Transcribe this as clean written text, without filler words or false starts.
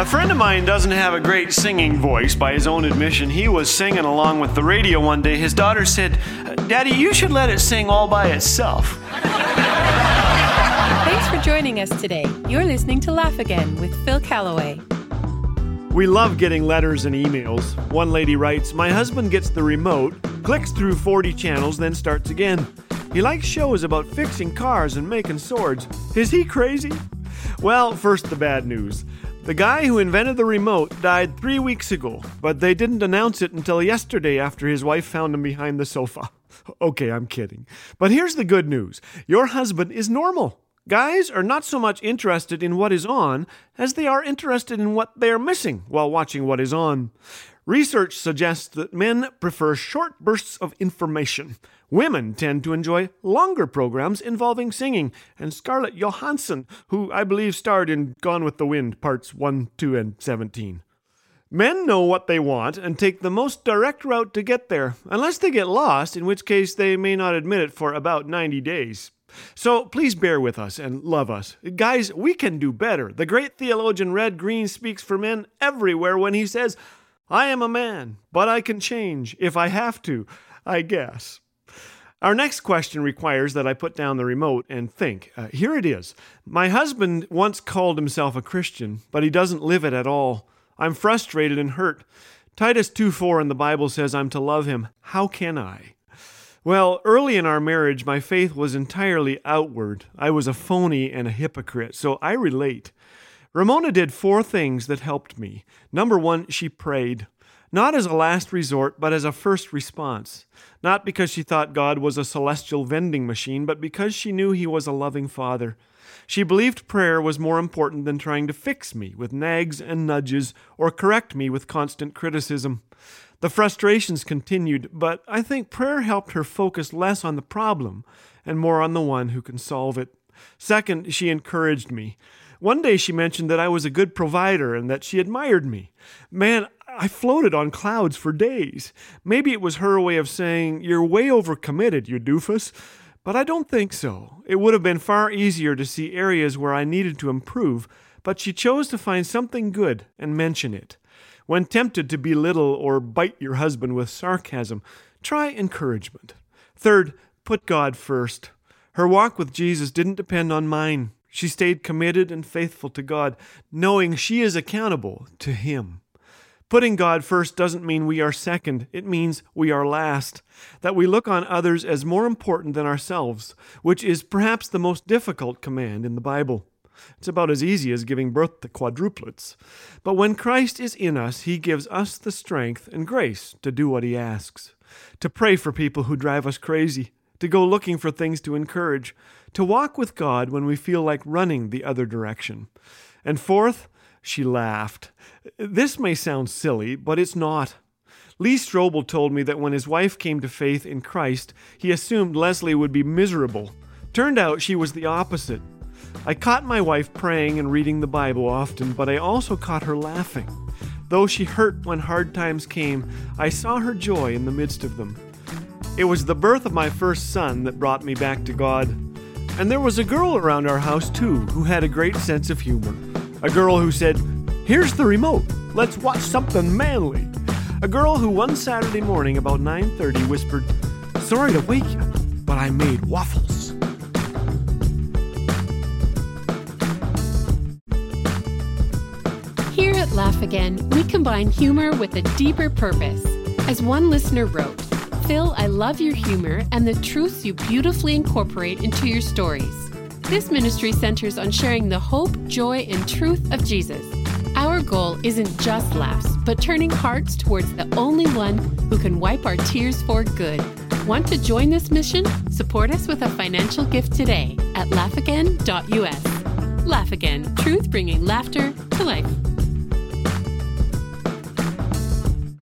friend of mine doesn't have a great singing voice by his own admission. He was singing along with the radio one day. His daughter said, "Daddy, you should let it sing all by itself." Thanks for joining us today. You're listening to Laugh Again with Phil Callaway. We love getting letters and emails. One lady writes, "My husband gets the remote, clicks through 40 channels, then starts again. He likes shows about fixing cars and making swords. Is he crazy?" Well, first the bad news. The guy who invented the remote died 3 weeks ago, but they didn't announce it until yesterday after his wife found him behind the sofa. Okay, I'm kidding. But here's the good news. Your husband is normal. Guys are not so much interested in what is on as they are interested in what they are missing while watching what is on. Research suggests that men prefer short bursts of information. Women tend to enjoy longer programs involving singing, and Scarlett Johansson, who I believe starred in Gone with the Wind, parts 1, 2, and 17. Men know what they want and take the most direct route to get there, unless they get lost, in which case they may not admit it for about 90 days. So please bear with us and love us. Guys, we can do better. The great theologian Red Green speaks for men everywhere when he says, "I am a man, but I can change if I have to, I guess." Our next question requires that I put down the remote and think. Here it is. My husband once called himself a Christian, but he doesn't live it at all. I'm frustrated and hurt. Titus 2:4 in the Bible says I'm to love him. How can I? Well, early in our marriage, my faith was entirely outward. I was a phony and a hypocrite, so I relate. Ramona did 4 things that helped me. Number 1, she prayed. Not as a last resort, but as a first response. Not because she thought God was a celestial vending machine, but because she knew He was a loving Father. She believed prayer was more important than trying to fix me with nags and nudges or correct me with constant criticism. The frustrations continued, but I think prayer helped her focus less on the problem and more on the one who can solve it. Second, she encouraged me. One day she mentioned that I was a good provider and that she admired me. Man, I floated on clouds for days. Maybe it was her way of saying, "You're way overcommitted, you doofus." But I don't think so. It would have been far easier to see areas where I needed to improve, but she chose to find something good and mention it. When tempted to belittle or bite your husband with sarcasm, try encouragement. Third, put God first. Her walk with Jesus didn't depend on mine. She stayed committed and faithful to God, knowing she is accountable to Him. Putting God first doesn't mean we are second. It means we are last. That we look on others as more important than ourselves, which is perhaps the most difficult command in the Bible. It's about as easy as giving birth to quadruplets. But when Christ is in us, He gives us the strength and grace to do what He asks. To pray for people who drive us crazy. To go looking for things to encourage. To walk with God when we feel like running the other direction. And fourth, she laughed. This may sound silly, but it's not. Lee Strobel told me that when his wife came to faith in Christ, he assumed Leslie would be miserable. Turned out she was the opposite. I caught my wife praying and reading the Bible often, but I also caught her laughing. Though she hurt when hard times came, I saw her joy in the midst of them. It was the birth of my first son that brought me back to God. And there was a girl around our house, too, who had a great sense of humor. A girl who said, "Here's the remote. Let's watch something manly." A girl who one Saturday morning about 9:30 whispered, "Sorry to wake you, but I made waffles." Here at Laugh Again, we combine humor with a deeper purpose. As one listener wrote, "Phil, I love your humor and the truths you beautifully incorporate into your stories. This ministry centers on sharing the hope, joy, and truth of Jesus. Our goal isn't just laughs, but turning hearts towards the only one who can wipe our tears for good. Want to join this mission? Support us with a financial gift today at laughagain.us. Laugh Again, truth bringing laughter to life."